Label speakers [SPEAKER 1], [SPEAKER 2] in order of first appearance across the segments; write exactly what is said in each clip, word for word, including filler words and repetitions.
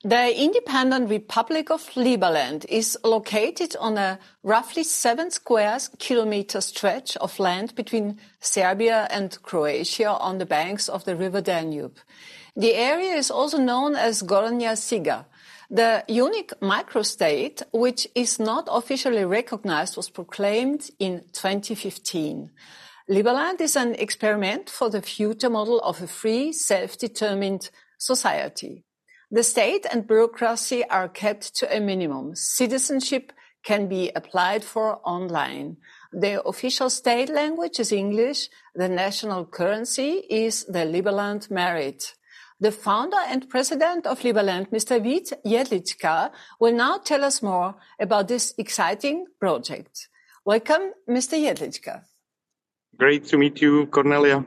[SPEAKER 1] The independent Republic of Liberland is located on a roughly seven square kilometer stretch of land between Serbia and Croatia on the banks of the river Danube. The area is also known as Gornja Siga. The unique microstate, which is not officially recognized, was proclaimed in twenty fifteen. Liberland is an experiment for the future model of a free, self-determined society. The state and bureaucracy are kept to a minimum. Citizenship can be applied for online. The official state language is English. The national currency is the Liberland Merit. The founder and president of Liberland, Mister Vít Jedlička, will now tell us more about this exciting project. Welcome, Mister Jedlička.
[SPEAKER 2] Great to meet you, Cornelia.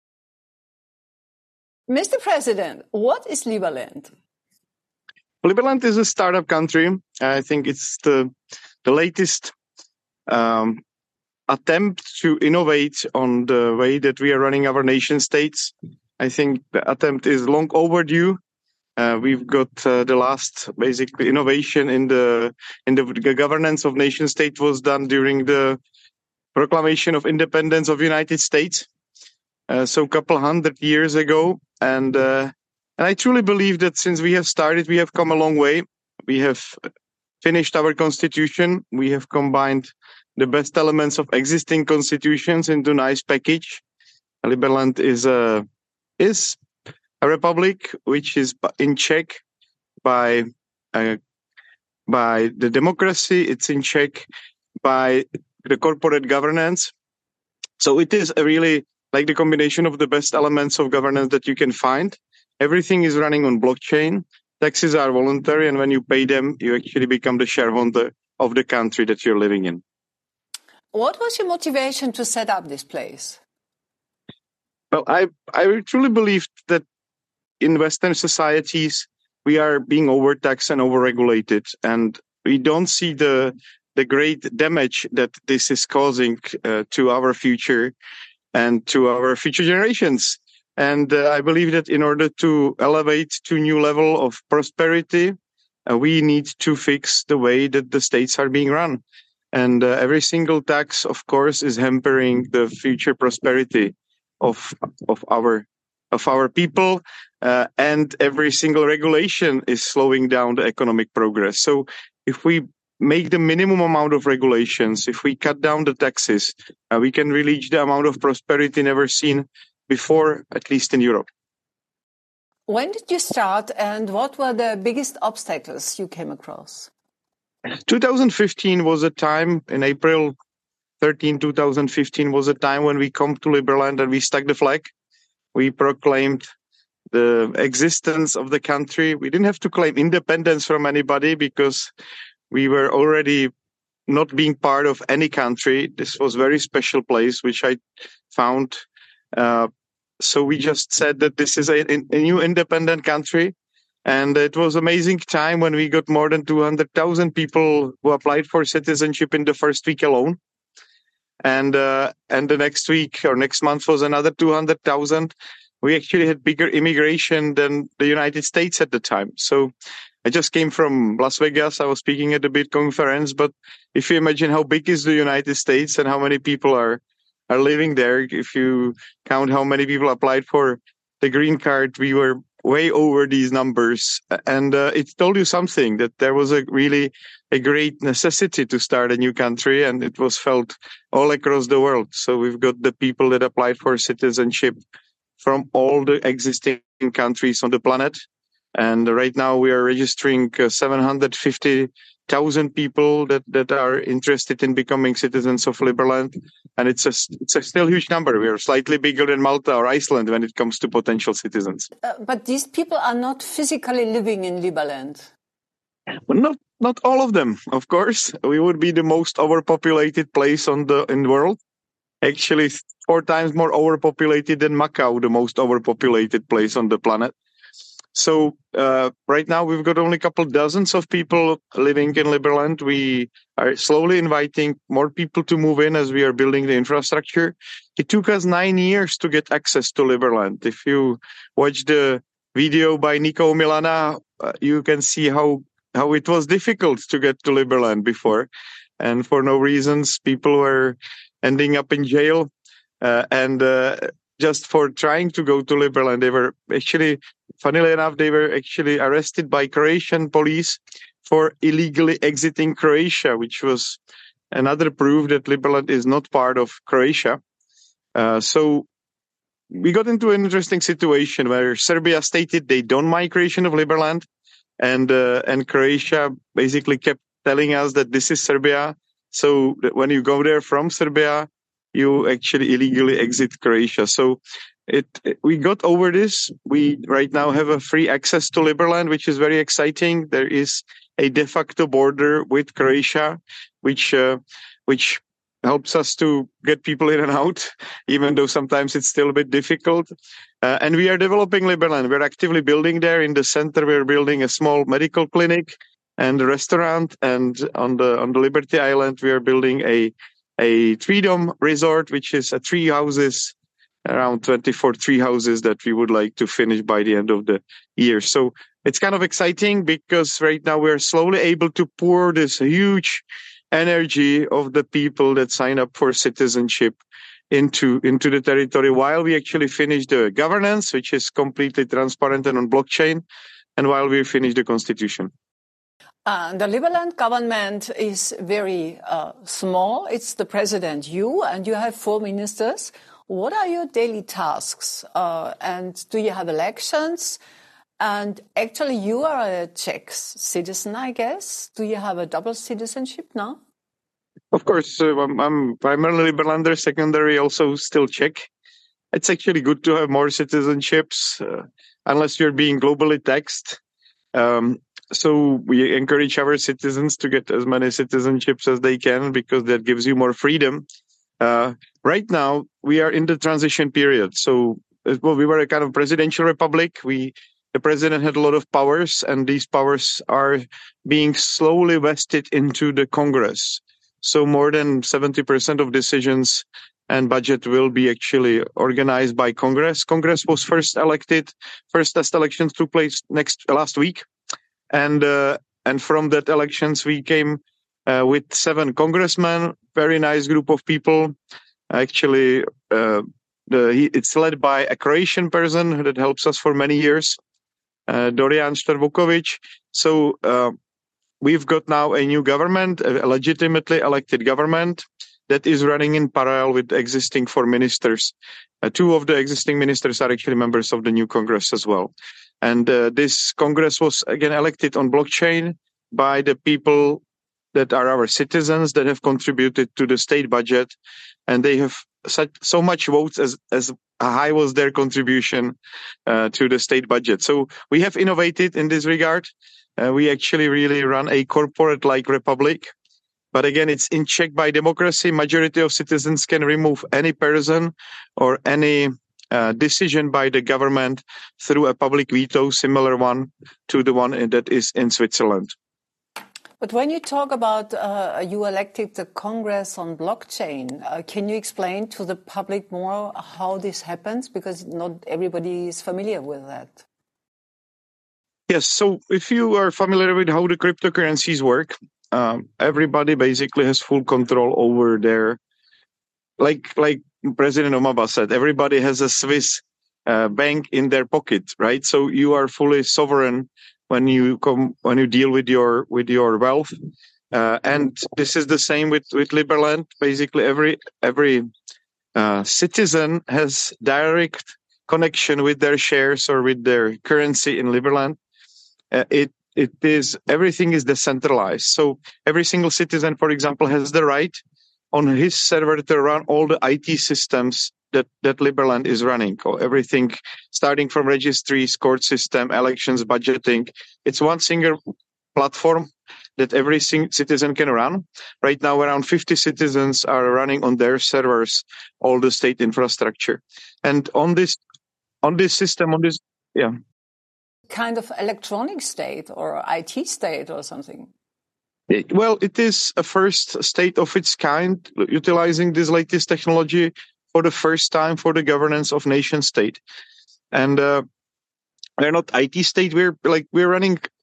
[SPEAKER 1] Mister President, what is Liberland?
[SPEAKER 2] Liberland is a startup country. I think it's the the latest um, attempt to innovate on the way that we are running our nation states. I think the attempt is long overdue. Uh, we've got uh, the last basically innovation in the in the governance of nation state was done during the proclamation of independence of the United States. Uh, so a couple hundred years ago, and uh, and I truly believe that since we have started, we have come a long way. We have finished our constitution. We have combined the best elements of existing constitutions into a nice package. Liberland is a is a republic which is in check by uh, by the democracy. It's in check by the corporate governance. So it is a really like the combination of the best elements of governance that you can find. Everything is running on blockchain. Taxes are voluntary, and when you pay them, you actually become the shareholder of the country that you're living in.
[SPEAKER 1] What was your motivation to set up this place?
[SPEAKER 2] Well, I I truly believe that in Western societies, we are being overtaxed and overregulated, and we don't see the the great damage that this is causing uh, to our future and to our future generations. And uh, I believe that in order to elevate to a new level of prosperity, uh, we need to fix the way that the states are being run. And uh, every single tax, of course, is hampering the future prosperity of of our of our people, uh, and every single regulation is slowing down the economic progress. So if we make the minimum amount of regulations, if we cut down the taxes, uh, we can reach the amount of prosperity never seen before, at least in Europe.
[SPEAKER 1] When did you start, and what were the biggest obstacles you came across?
[SPEAKER 2] twenty fifteen was a time, in April thirteenth, twenty fifteen was a time when we come to Liberland and we stuck the flag. We proclaimed the existence of the country. We didn't have to claim independence from anybody because we were already not being part of any country. This was a very special place, which I found. Uh, so we just said that this is a, a new independent country. And it was an amazing time when we got more than two hundred thousand people who applied for citizenship in the first week alone. And uh, and the next week or next month was another two hundred thousand. We actually had bigger immigration than the United States at the time. So I just came from Las Vegas. I was speaking at a big conference. But if you imagine how big is the United States and how many people are, are living there, if you count how many people applied for the green card, we were way over these numbers. And uh, it told you something, that there was a really a great necessity to start a new country, and it was felt all across the world. So we've got the people that applied for citizenship from all the existing countries on the planet. And right now we are registering uh, seven hundred fifty thousand people that, that are interested in becoming citizens of Liberland. And it's a, it's a still huge number. We are slightly bigger than Malta or Iceland when it comes to potential citizens.
[SPEAKER 1] Uh, but these people are not physically living in Liberland.
[SPEAKER 2] Well, not not all of them, of course. We would be the most overpopulated place on the in the world. Actually, four times more overpopulated than Macau, the most overpopulated place on the planet. So uh, right now we've got only a couple dozens of people living in Liberland. We are slowly inviting more people to move in as we are building the infrastructure. It took us nine years to get access to Liberland. If you watch the video by Nico Milana, uh, you can see how how it was difficult to get to Liberland before, and for no reasons, people were ending up in jail, uh, and uh, just for trying to go to Liberland, they were actually, funnily enough, they were actually arrested by Croatian police for illegally exiting Croatia, which was another proof that Liberland is not part of Croatia. Uh, so we got into an interesting situation where Serbia stated they don't mind creation of Liberland, and uh, and Croatia basically kept telling us that this is Serbia. So that when you go there from Serbia, you actually illegally exit Croatia. So it, it we got over this. We right now have a free access to Liberland, which is very exciting. There is a de facto border with Croatia, which uh, which helps us to get people in and out, even though sometimes it's still a bit difficult. Uh, and we are developing Liberland. We're actively building there. In the center, we're building a small medical clinic and a restaurant. And on the on the Liberty Island, we are building a a Freedom Resort, which is a tree houses, around twenty-four tree houses that we would like to finish by the end of the year. So it's kind of exciting because right now we're slowly able to pour this huge energy of the people that sign up for citizenship into into the territory while we actually finish the governance, which is completely transparent and on blockchain, and while we finish the constitution.
[SPEAKER 1] Uh, the Liberland government is very uh, small. It's the president, you, and you have four ministers. What are your daily tasks? Uh, and do you have elections? And actually, you are a Czech citizen, I guess. Do you have a double citizenship now?
[SPEAKER 2] Of course, uh, I'm, I'm primarily Liberlander, secondary, also still Czech. It's actually good to have more citizenships, uh, unless you're being globally taxed. Um, so we encourage our citizens to get as many citizenships as they can because that gives you more freedom. Uh, right now, we are in the transition period. So well, we were a kind of presidential republic. We The president had a lot of powers, and these powers are being slowly vested into the Congress. So more than seventy percent of decisions and budget will be actually organized by Congress. Congress was first elected, first test elections took place next last week. And uh, and from that elections, we came uh, with seven congressmen, very nice group of people. Actually, uh, the, it's led by a Croatian person that helps us for many years. Uh, Dorian Štrvoković. So uh, we've got now a new government, a legitimately elected government that is running in parallel with the existing four ministers. Uh, two of the existing ministers are actually members of the new Congress as well. And uh, this Congress was again elected on blockchain by the people that are our citizens that have contributed to the state budget, and they have such so much votes as as high was their contribution uh, to the state budget. So we have innovated in this regard. Uh, we actually really run a corporate-like republic. But again, it's in check by democracy. Majority of citizens can remove any person or any uh, decision by the government through a public veto, similar one to the one that is in Switzerland.
[SPEAKER 1] But when you talk about uh, you elected the Congress on blockchain, uh, can you explain to the public more how this happens? Because not everybody is familiar with that.
[SPEAKER 2] Yes, so if you are familiar with how the cryptocurrencies work, um, everybody basically has full control over their, like like President Obama said, everybody has a Swiss uh, bank in their pocket, right? So you are fully sovereign when you come when you deal with your with your wealth, uh, and this is the same with with Liberland. Basically, every every uh, citizen has direct connection with their shares or with their currency in Liberland. Uh, it it is everything is decentralized. So every single citizen, for example, has the right on his server to run all the I T systems that, that Liberland is running. Or everything starting from registries, court system, elections, budgeting. It's one single platform that every sing- citizen can run. Right now, around fifty citizens are running on their servers all the state infrastructure. And on this on this system, on this, yeah.
[SPEAKER 1] Kind of electronic state or I T state or something?
[SPEAKER 2] It, well, it is a first state of its kind, utilizing this latest technology for the first time for the governance of nation state. And uh, we're not I T state. We're like we're running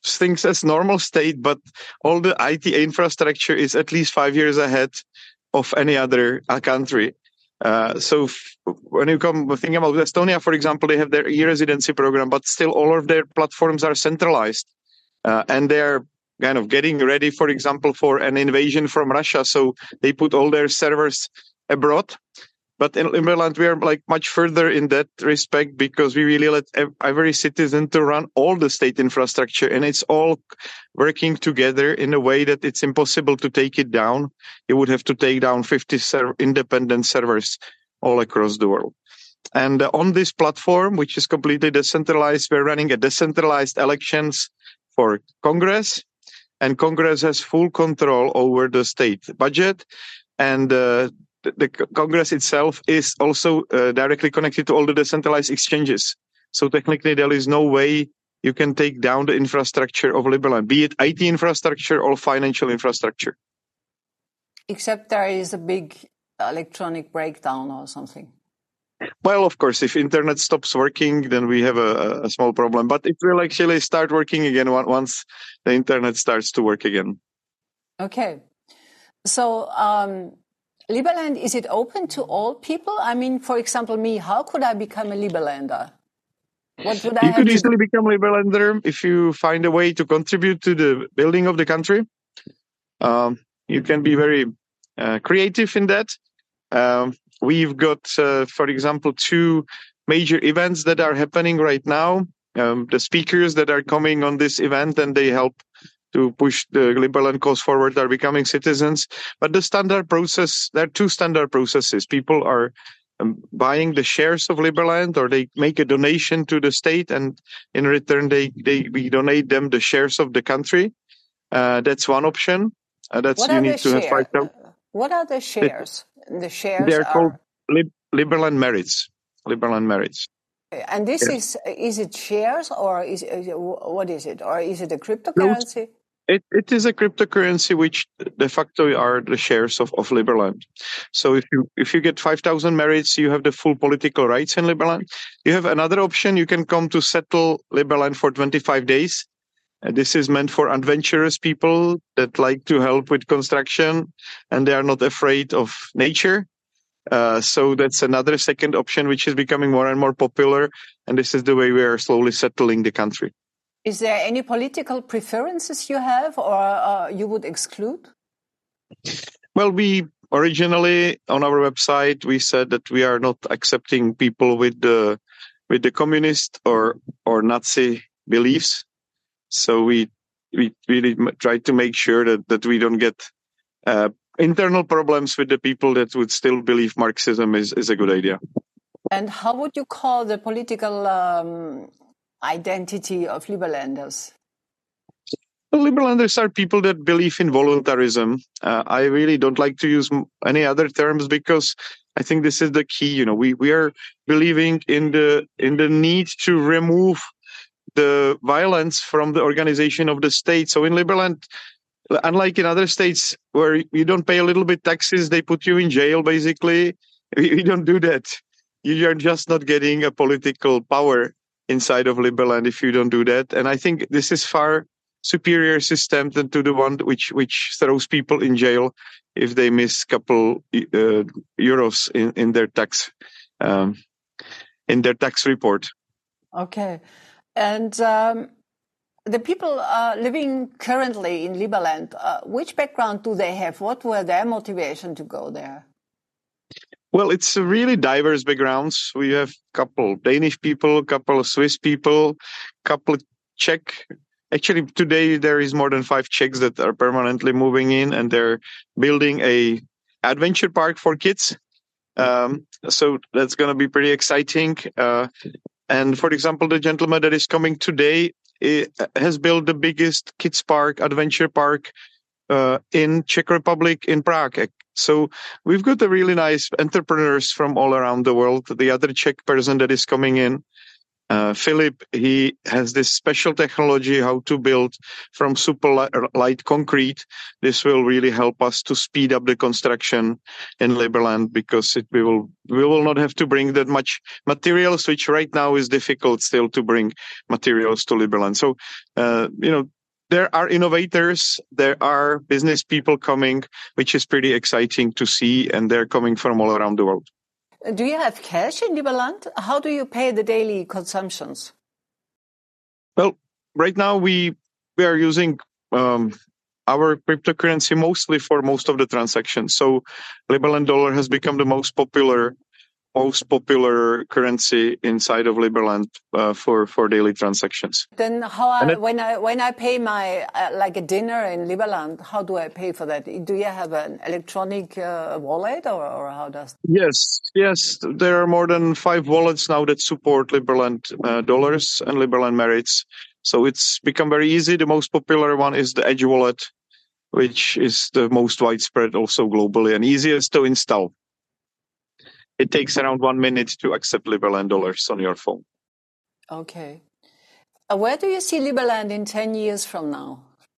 [SPEAKER 2] things as normal state, but all the I T infrastructure is at least five years ahead of any other uh, country. Uh, so f- when you come thinking about Estonia, for example, they have their e-residency program, but still all of their platforms are centralized. Uh, and they're kind of getting ready, for example, for an invasion from Russia. So they put all their servers abroad. But in Liberland, we are like much further in that respect because we really let every citizen to run all the state infrastructure, and it's all working together in a way that it's impossible to take it down. You would have to take down fifty ser- independent servers all across the world. And uh, on this platform, which is completely decentralized, we're running a decentralized elections for Congress, and Congress has full control over the state budget, and uh, the, the Congress itself is also uh, directly connected to all the decentralized exchanges. So technically, there is no way you can take down the infrastructure of Liberland, be it I T infrastructure or financial infrastructure.
[SPEAKER 1] Except there is a big electronic breakdown or something.
[SPEAKER 2] Well, of course, if internet stops working, then we have a, a small problem. But it will actually start working again once the internet starts to work again.
[SPEAKER 1] Okay. So, um, Liberland, is it open to all people? I mean, for example, me, how could I become a Liberlander? What would I
[SPEAKER 2] you
[SPEAKER 1] have
[SPEAKER 2] could
[SPEAKER 1] to
[SPEAKER 2] easily
[SPEAKER 1] do?
[SPEAKER 2] become Liberlander if you find a way to contribute to the building of the country. Um, you can be very uh, creative in that. Um, we've got, uh, for example, two major events that are happening right now. Um, the speakers that are coming on this event and they help to push the Liberland cause forward are becoming citizens. But the standard process, there are two standard processes. People are um, buying the shares of Liberland, or they make a donation to the state, and in return, they, they we donate them the shares of the country. Uh, that's one option. Uh, that's
[SPEAKER 1] What
[SPEAKER 2] you
[SPEAKER 1] are the
[SPEAKER 2] need to have five
[SPEAKER 1] shares?
[SPEAKER 2] thousand.
[SPEAKER 1] What are the shares? The shares
[SPEAKER 2] They're called
[SPEAKER 1] are,
[SPEAKER 2] Lib- Liberland merits. Liberland merits.
[SPEAKER 1] and this
[SPEAKER 2] Yes.
[SPEAKER 1] is, is it shares or is, is it, what is it? Or is it a
[SPEAKER 2] Those,
[SPEAKER 1] cryptocurrency?
[SPEAKER 2] it, it is a cryptocurrency which de facto are the shares of, of Liberland. So if you if you get five thousand merits, you have the full political rights in Liberland. You have another option. You can come to settle Liberland for twenty-five days. Uh, this is meant for adventurous people that like to help with construction and they are not afraid of nature. Uh, so that's another second option, which is becoming more and more popular. And this is the way we are slowly settling the country.
[SPEAKER 1] Is there any political preferences you have or uh, you would exclude?
[SPEAKER 2] Well, we originally on our website, we said that we are not accepting people with the with the communist or or Nazi beliefs. So we we really try to make sure that, that we don't get uh, internal problems with the people that would still believe Marxism is, is a good idea.
[SPEAKER 1] And how would you call the political um, identity of Liberlanders?
[SPEAKER 2] The Liberlanders are people that believe in voluntarism. Uh, I really don't like to use any other terms because I think this is the key. You know, we, we are believing in the in the need to remove the violence from the organization of the state. So in Liberland, unlike in other states where you don't pay a little bit taxes, they put you in jail, basically. We, we don't do that. You are just not getting a political power inside of Liberland if you don't do that. And I think this is far superior system than to the one which which throws people in jail if they miss a couple uh, euros in, in their tax um, in their tax report.
[SPEAKER 1] Okay. And um, the people uh, living currently in Liberland, uh, which background do they have? What were their motivation to go there?
[SPEAKER 2] Well, it's a really diverse backgrounds. We have a couple Danish people, a couple of Swiss people, a couple Czech. Actually, today there is more than five Czechs that are permanently moving in, and they're building a adventure park for kids. Um, so that's going to be pretty exciting. Uh, And for example, the gentleman that is coming today has built the biggest kids park, adventure park uh, in Czech Republic, in Prague. So we've got a really nice entrepreneurs from all around the world. The other Czech person that is coming in Uh, Philip, he has this special technology how to build from super light, light concrete. This will really help us to speed up the construction in Liberland because it, we will we will not have to bring that much materials, which right now is difficult still to bring materials to Liberland. So, uh, you know, there are innovators, there are business people coming, which is pretty exciting to see, and they're coming from all around the world.
[SPEAKER 1] Do you have cash in Liberland? How do you pay the daily consumptions?
[SPEAKER 2] Well, right now we we are using um, our cryptocurrency mostly for most of the transactions. So Liberland dollar has become the most popular most popular currency inside of Liberland uh, for for daily transactions.
[SPEAKER 1] Then how I,
[SPEAKER 2] it,
[SPEAKER 1] when I when I pay my uh, like a dinner in Liberland, how do I pay for that? Do you have an electronic uh, wallet or, or how does?
[SPEAKER 2] Yes, yes. There are more than five wallets now that support Liberland uh, dollars and Liberland merits. So it's become very easy. The most popular one is the Edge wallet, which is the most widespread also globally and easiest to install. It takes around one minute to accept Liberland dollars on your phone.
[SPEAKER 1] Okay. Uh, where do you see Liberland in ten years from now?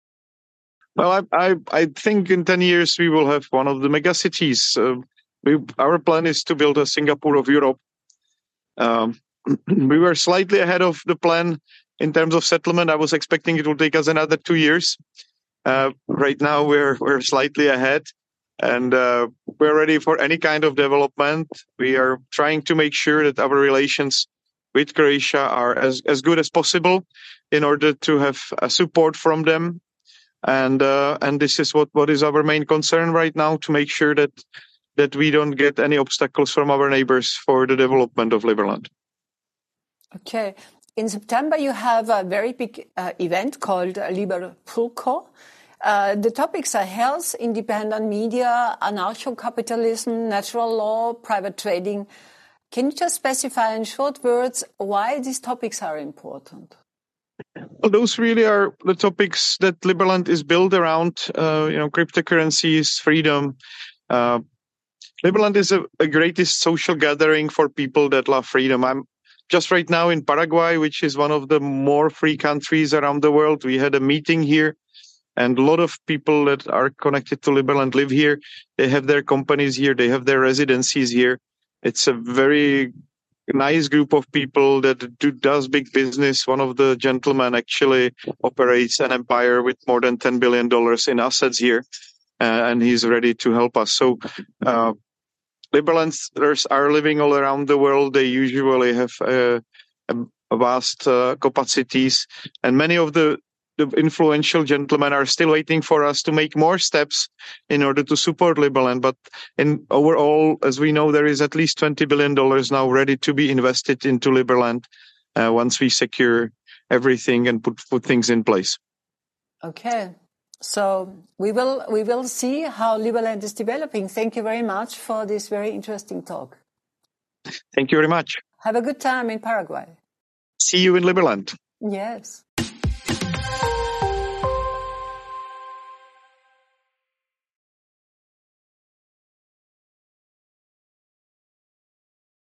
[SPEAKER 2] Well, I I, I think in ten years we will have one of the mega cities. Uh, we, our plan is to build a Singapore of Europe. Um, we were slightly ahead of the plan in terms of settlement. I was expecting it will take us another two years. Uh, right now we're we're slightly ahead. And uh, we're ready for any kind of development. We are trying to make sure that our relations with Croatia are as, as good as possible in order to have a support from them. And uh, and this is what, what is our main concern right now, to make sure that that we don't get any obstacles from our neighbors for the development of Liberland.
[SPEAKER 1] Okay. In September, you have a very big uh, event called Liberpulco. Uh, the topics are health, independent media, anarcho-capitalism, natural law, private trading. Can you just specify in short words why these topics are important?
[SPEAKER 2] Well, those really are the topics that Liberland is built around. Uh, you know, cryptocurrencies, freedom. Uh, Liberland is a, a greatest social gathering for people that love freedom. I'm just right now in Paraguay, which is one of the more free countries around the world. We had a meeting here. And a lot of people that are connected to Liberland live here. They have their companies here. They have their residencies here. It's a very nice group of people that do, does big business. One of the gentlemen actually operates an empire with more than ten billion dollars in assets here. Uh, and he's ready to help us. So uh, Liberlanders are living all around the world. They usually have uh, a vast uh, capacities. And many of the The influential gentlemen are still waiting for us to make more steps in order to support Liberland. But in overall, as we know, there is at least twenty billion dollars now ready to be invested into Liberland uh, once we secure everything and put, put things in place.
[SPEAKER 1] Okay. So we will we will see how Liberland is developing. Thank you very much for this very interesting talk.
[SPEAKER 2] Thank you very much.
[SPEAKER 1] Have a good time in Paraguay.
[SPEAKER 2] See you in Liberland.
[SPEAKER 1] Yes.